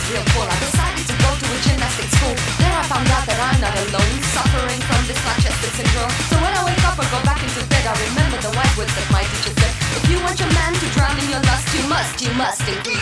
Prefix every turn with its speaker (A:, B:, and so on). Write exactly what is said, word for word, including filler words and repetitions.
A: was real cool. I decided to go to a gymnastic school. There I found out that I'm not alone, suffering from this flat-chested syndrome. So when I wake up or go back into bed, I remember the wise words that my teacher said. If you want your man to drown in your lust, you must, you must increase